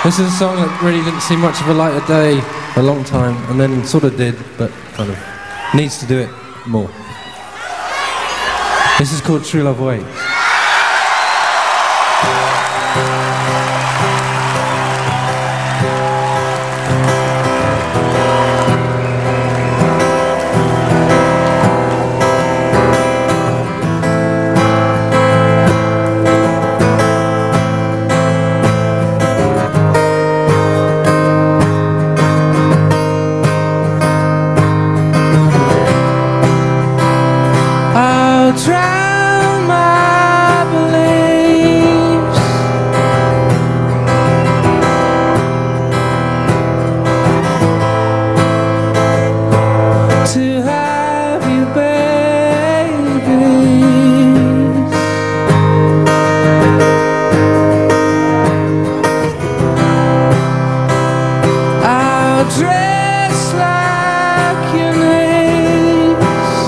This is a song that really didn't see much of a light of day for a long time, and then sort of did, but kind of needs to do it more. This is called True Love Waits. Drown my beliefs, to have you, babies. I'll dress like your name.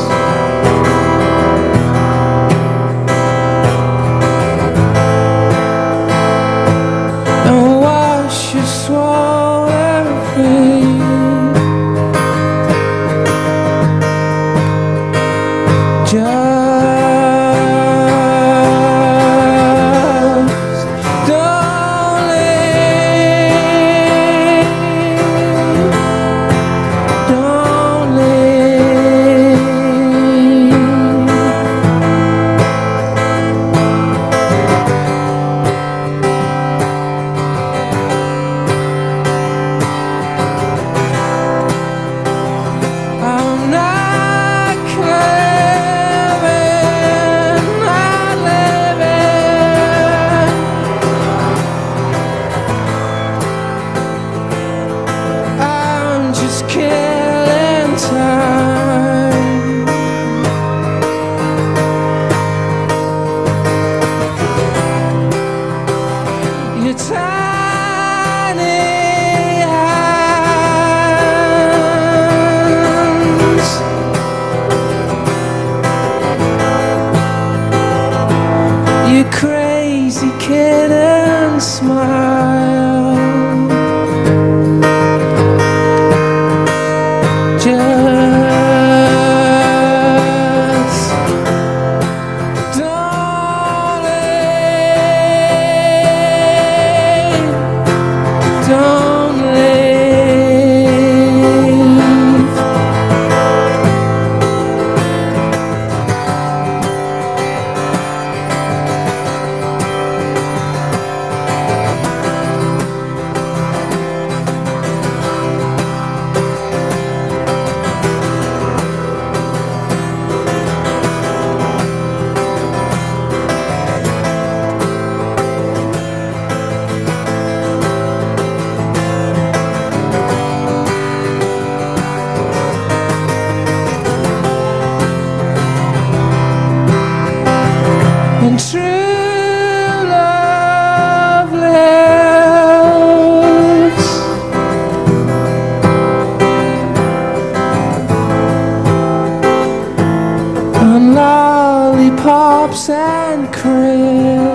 Killing time. Your tiny hands, your crazy kitten smile. Don't leave. And true love lives on lollipops and crisps.